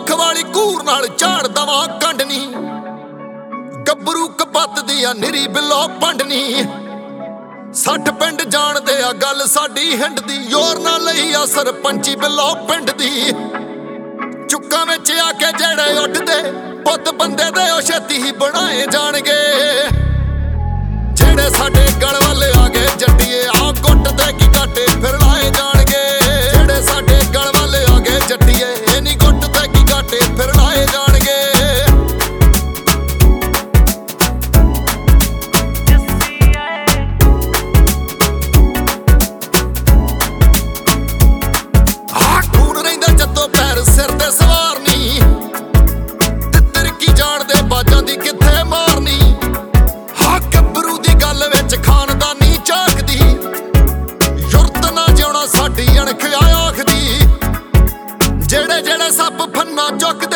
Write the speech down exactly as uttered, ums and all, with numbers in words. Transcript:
ਮੁੱਖ ਵਾਲੀ ਘੂਰ ਨਾਲ ਝਾੜ ਦਵਾਂ ਕੰਡਨੀ ਗੱਭਰੂ ਕਪੱਤ ਦੀ ਆ ਨਿਰੀ ਬਿੱਲੋ ਪੰਡਨੀ ਸੱਠ ਪਿੰਡ ਜਾਣਦੇ ਆ ਗੱਲ ਸਾਡੀ ਹਿੰਡ ਦੀ ਯੋਰ ਨਾ ਲਈ ਆ ਸਰਪੰਚੀ ਬਿੱਲੋ ਪਿੰਡ ਦੀ ਚੁੱਕਾਂ ਵਿੱਚ ਆ ਕੇ ਜਿਹੜੇ ਉੱਠਦੇ ਪੁੱਤ ਬੰਦੇ ਦੇ ਉਹ ਛੇਤੀ ਹੀ ਬਣਾਏ ਜਾਣਗੇ ਜਿਹੜੇ ਸਾਡੇ ਗਲ ਵੱਲ ਆ ਗਏ ਜੱਟੀਏ ਆ ਗੁੱਟ ਦੇ ਕੀ ਘਾਟੇ ਫਿਰ ਲਾਏ ਜਾਣਗੇ ਜਿਹੜੇ ਸਾਡੇ ਗਲ ਵੱਲ ਆ ਗਏ ਜੱਟੀਏ ਇਹ ਨਹੀਂ ਗੁੱਟ ਦੇ ਕੀ ਘਾਟੇ ਫਿਰ ਲਾਏ ਜਾਣਗੇ ਆ ਖੂਨ ਰਹਿੰਦਾ ਜੱਤੋਂ ਪੈਰ ਸਿਰ ਤੇ ਸਵਾਰ ਨੀ ਤਿੱਤਰ ਕੀ ਜਾਣਦੇ ਬਾਜਾਂ ਦੀ ਕਿੱਥੇ ਮਾਰਨੀ ਹਾਂ ਗੱਭਰੂ ਦੀ ਗੱਲ ਵਿੱਚ ਖਾਨਦਾਨੀ ਝਾਕਦੀ ਯੁਰਤ ਨਾ ਜਿਉਣਾ ਸਾਡੀ ਅਣਖ ਆਖਦੀ ਜਿਹੜੇ ਜਿਹੜੇ ਸੱਪ ਫੰਨਾ ਚੁੱਕਦੇ